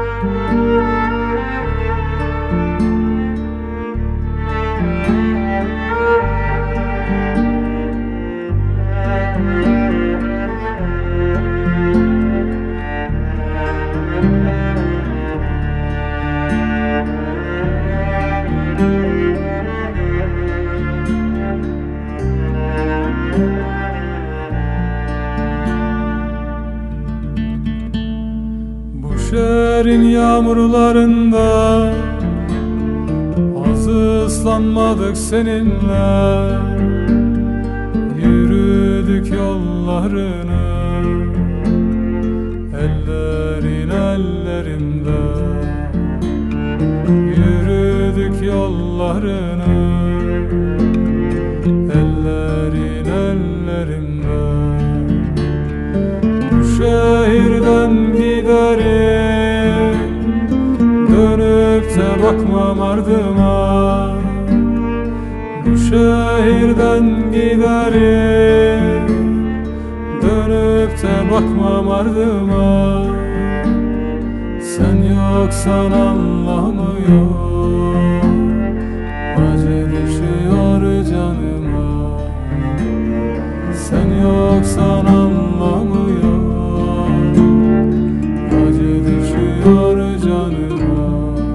Şehrin yağmurlarında az ıslanmadık seninle. Yürüdük yollarını ellerin ellerimde. Yürüdük yollarını ellerin ellerimde. Bu şehirden giderim, dönüp de bakmam ardıma. Bu şehirden giderim, dönüp de bakmam ardıma. Sen yoksan anlamı yok, acı düşüyor canıma. Sen yoksan anlamı yok, acı düşüyor canıma.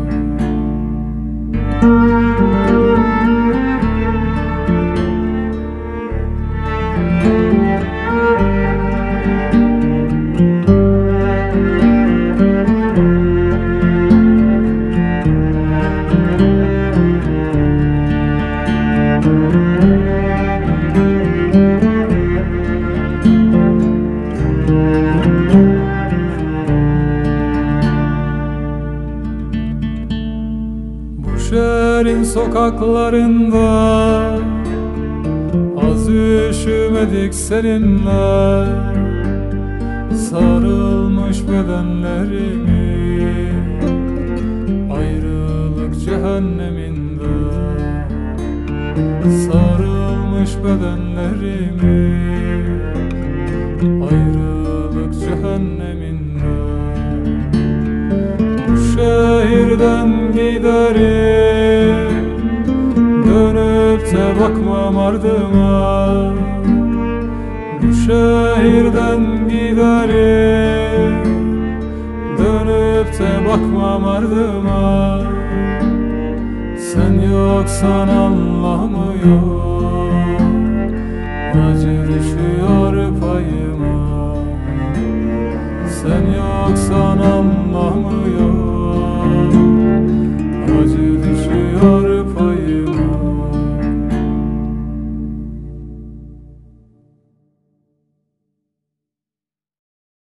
Şehrin sokaklarında az üşümedik seninle. Sarılmış bedenlerimi ayrılık cehenneminde. Sarılmış bedenlerimi ayrılık cehenneminde. Bu şehirden giderim, dönüp de bakmam ardıma. Bu şehirden giderim, dönüp de bakmam ardıma. Sen yoksan anlamı yok, acı düşüyor payıma. Sen yoksan